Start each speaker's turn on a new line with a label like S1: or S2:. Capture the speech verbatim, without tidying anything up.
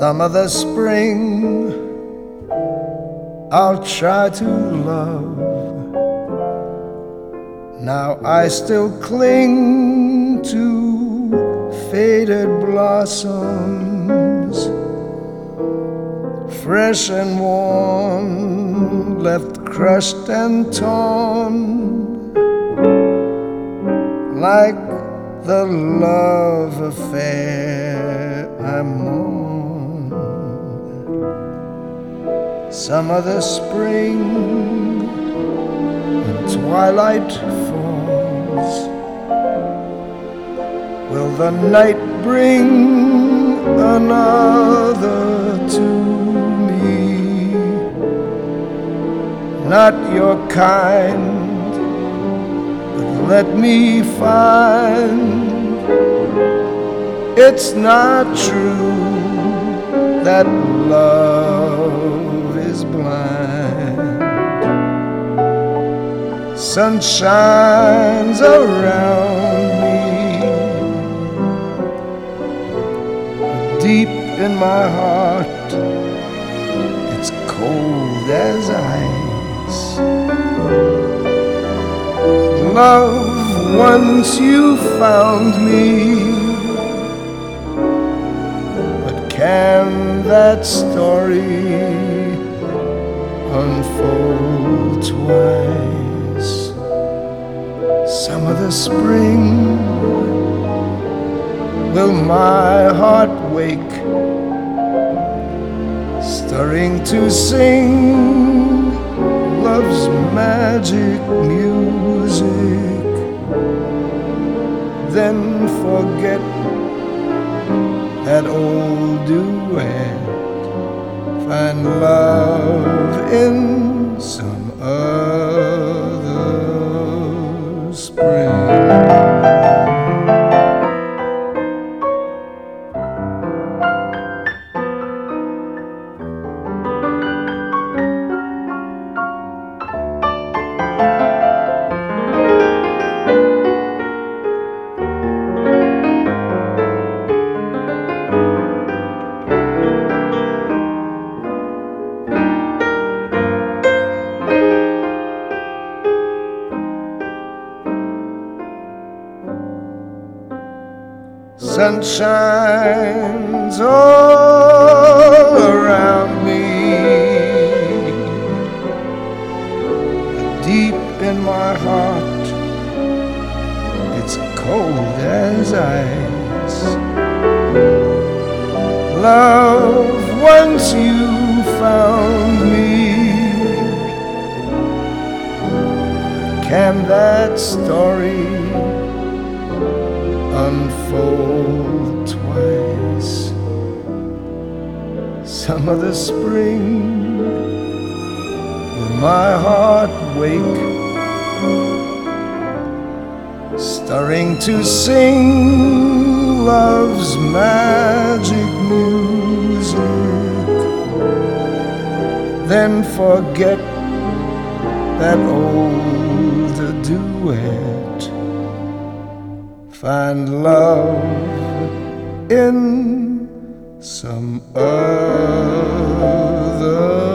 S1: Some of the spring I'll try to love. Now I still cling to faded blossoms, fresh and warm, left crushed and torn, like the love affair I'm on. Some of the spring, when twilight falls, will the night bring another to me? Not your kind, but let me find it's not true that love is blind. Sun shines around me, but deep in my heart it's cold as ice. Love, once you found me, but can that story unfold twice? Some of the spring will my heart wake, stirring to sing love's magic music, then forget that old duet, find love in some other spring. Sun shines all around me, but deep in my heart it's cold as ice. Love, once you found me, can that story unfold twice? Some of the spring will my heart wake, stirring to sing love's magic music, then forget that old duet, find love in some other